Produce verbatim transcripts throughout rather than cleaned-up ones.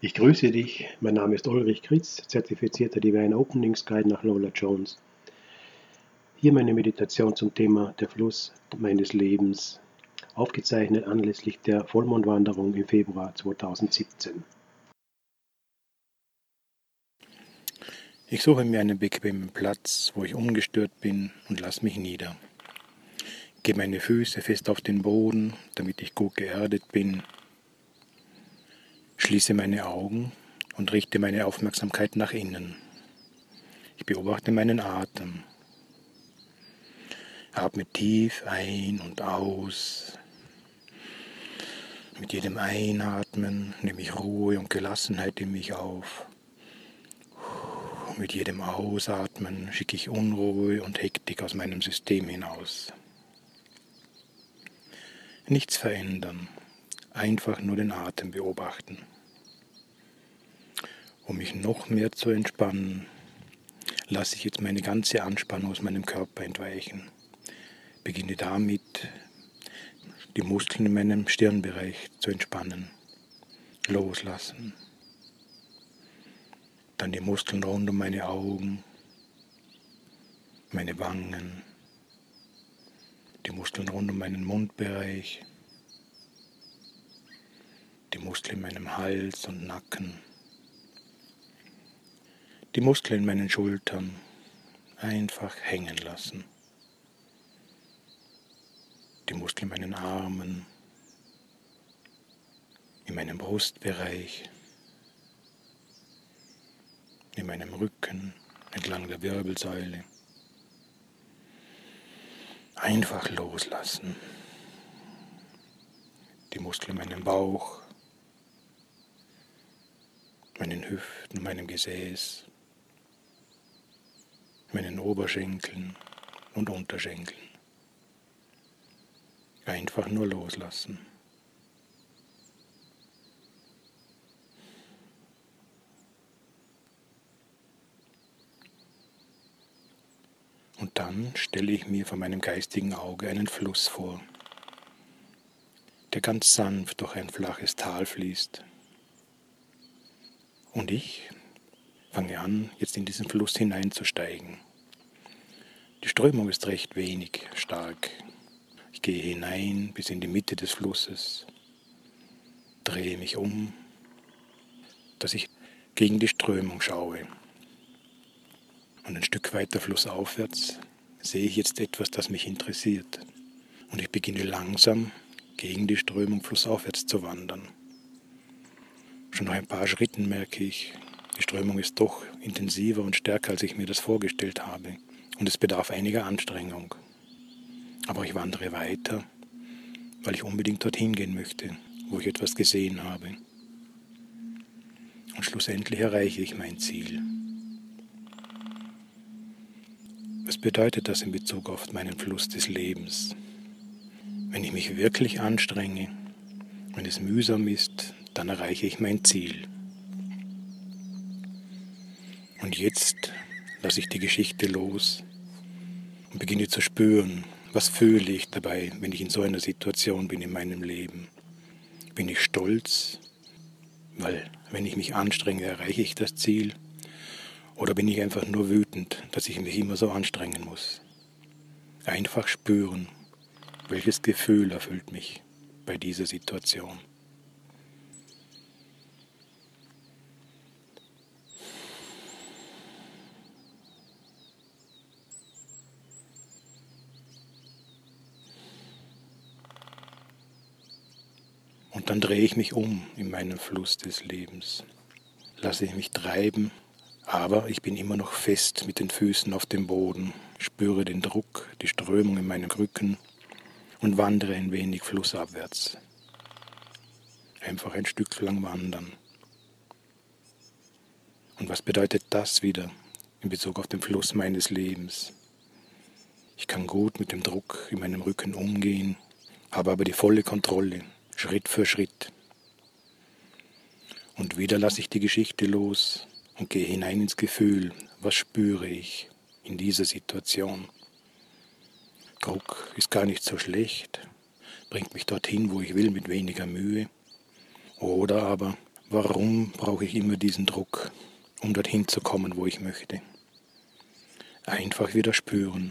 Ich grüße dich, mein Name ist Ulrich Kritz, zertifizierter Divine Openings Guide nach Lola Jones. Hier meine Meditation zum Thema der Fluss meines Lebens, aufgezeichnet anlässlich der Vollmondwanderung im Februar zweitausendsiebzehn. Ich suche mir einen bequemen Platz, wo ich ungestört bin und lasse mich nieder. Gebe meine Füße fest auf den Boden, damit ich gut geerdet bin. Schließe meine Augen und richte meine Aufmerksamkeit nach innen. Ich beobachte meinen Atem. Atme tief ein und aus. Mit jedem Einatmen nehme ich Ruhe und Gelassenheit in mich auf. Und mit jedem Ausatmen schicke ich Unruhe und Hektik aus meinem System hinaus. Nichts verändern, einfach nur den Atem beobachten. Um mich noch mehr zu entspannen, lasse ich jetzt meine ganze Anspannung aus meinem Körper entweichen. Beginne damit, die Muskeln in meinem Stirnbereich zu entspannen, loslassen. Dann die Muskeln rund um meine Augen, meine Wangen, die Muskeln rund um meinen Mundbereich, die Muskeln in meinem Hals und Nacken, die Muskeln in meinen Schultern einfach hängen lassen, die Muskeln in meinen Armen, in meinem Brustbereich, in meinem Rücken, entlang der Wirbelsäule. Einfach loslassen. Die Muskeln in meinem Bauch, meinen Hüften, meinem Gesäß, meinen Oberschenkeln und Unterschenkeln. Einfach nur loslassen. Und dann stelle ich mir vor meinem geistigen Auge einen Fluss vor, der ganz sanft durch ein flaches Tal fließt. Und ich fange an, jetzt in diesen Fluss hineinzusteigen. Die Strömung ist recht wenig stark. Ich gehe hinein bis in die Mitte des Flusses, drehe mich um, dass ich gegen die Strömung schaue. Und ein Stück weiter flussaufwärts sehe ich jetzt etwas, das mich interessiert. Und ich beginne langsam gegen die Strömung flussaufwärts zu wandern. Schon nach ein paar Schritten merke ich, die Strömung ist doch intensiver und stärker, als ich mir das vorgestellt habe. Und es bedarf einiger Anstrengung. Aber ich wandere weiter, weil ich unbedingt dorthin gehen möchte, wo ich etwas gesehen habe. Und schlussendlich erreiche ich mein Ziel. Was bedeutet das in Bezug auf meinen Fluss des Lebens? Wenn ich mich wirklich anstrenge, wenn es mühsam ist, dann erreiche ich mein Ziel. Und jetzt lasse ich die Geschichte los und beginne zu spüren, was fühle ich dabei, wenn ich in so einer Situation bin in meinem Leben. Bin ich stolz, weil wenn ich mich anstrenge, erreiche ich das Ziel? Oder bin ich einfach nur wütend, dass ich mich immer so anstrengen muss? Einfach spüren, welches Gefühl erfüllt mich bei dieser Situation. Und dann drehe ich mich um in meinen Fluss des Lebens. Lasse ich mich treiben, aber ich bin immer noch fest mit den Füßen auf dem Boden, spüre den Druck, die Strömung in meinem Rücken und wandere ein wenig flussabwärts. Einfach ein Stück lang wandern. Und was bedeutet das wieder in Bezug auf den Fluss meines Lebens? Ich kann gut mit dem Druck in meinem Rücken umgehen, habe aber die volle Kontrolle, Schritt für Schritt. Und wieder lasse ich die Geschichte los und gehe hinein ins Gefühl, was spüre ich in dieser Situation. Druck ist gar nicht so schlecht, bringt mich dorthin, wo ich will, mit weniger Mühe. Oder aber, Warum brauche ich immer diesen Druck, um dorthin zu kommen, wo ich möchte? Einfach wieder spüren.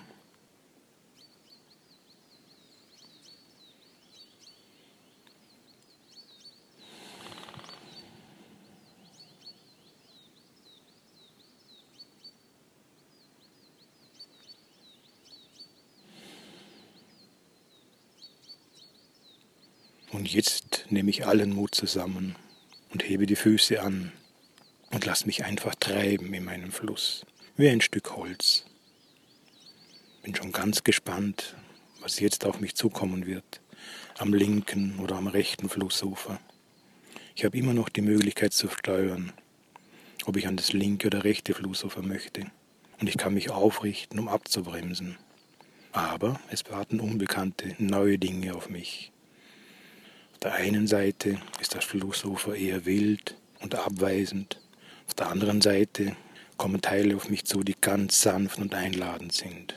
Und jetzt nehme ich allen Mut zusammen und hebe die Füße an und lass mich einfach treiben in meinem Fluss, wie ein Stück Holz. Bin schon ganz gespannt, was jetzt auf mich zukommen wird, am linken oder am rechten Flussufer. Ich habe immer noch die Möglichkeit zu steuern, ob ich an das linke oder rechte Flussufer möchte. Und ich kann mich aufrichten, um abzubremsen. Aber es warten unbekannte, neue Dinge auf mich. Auf der einen Seite ist das Flussufer eher wild und abweisend. Auf der anderen Seite kommen Teile auf mich zu, die ganz sanft und einladend sind.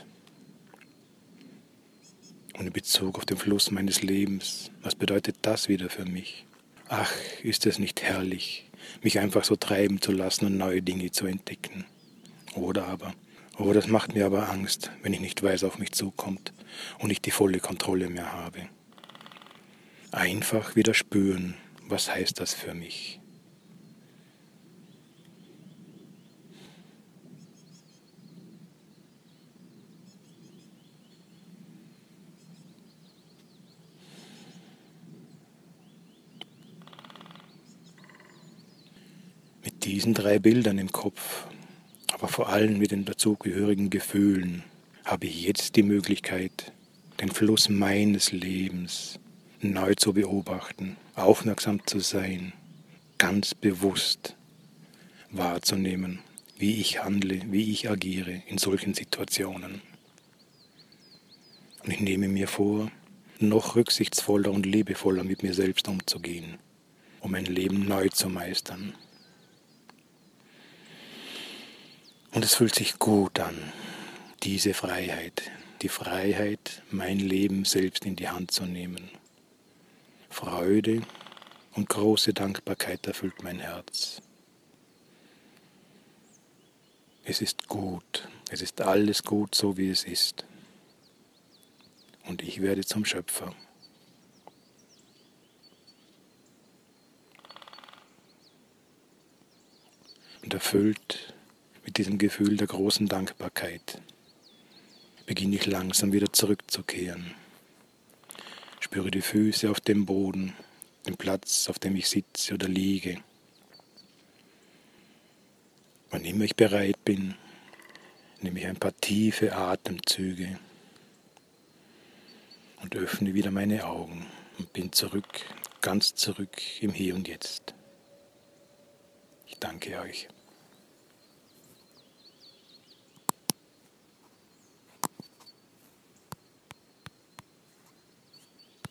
Und in Bezug auf den Fluss meines Lebens, was bedeutet das wieder für mich? Ach, ist es nicht herrlich, mich einfach so treiben zu lassen und neue Dinge zu entdecken. Oder aber, oh, das macht mir aber Angst, wenn ich nicht weiß, was auf mich zukommt und ich die volle Kontrolle mehr habe. Einfach wieder spüren, was heißt das für mich? Mit diesen drei Bildern im Kopf, aber vor allem mit den dazugehörigen Gefühlen, habe ich jetzt die Möglichkeit, den Fluss meines Lebens neu zu beobachten, aufmerksam zu sein, ganz bewusst wahrzunehmen, wie ich handle, wie ich agiere in solchen Situationen. Und ich nehme mir vor, noch rücksichtsvoller und liebevoller mit mir selbst umzugehen, um mein Leben neu zu meistern. Und es fühlt sich gut an, diese Freiheit, die Freiheit, mein Leben selbst in die Hand zu nehmen. Freude und große Dankbarkeit erfüllt mein Herz. Es ist gut, es ist alles gut, so wie es ist. Und ich werde zum Schöpfer. Und erfüllt mit diesem Gefühl der großen Dankbarkeit beginne ich langsam wieder zurückzukehren. Spüre die Füße auf dem Boden, den Platz, auf dem ich sitze oder liege. Wann immer ich bereit bin, nehme ich ein paar tiefe Atemzüge und öffne wieder meine Augen und bin zurück, ganz zurück im Hier und Jetzt. Ich danke euch.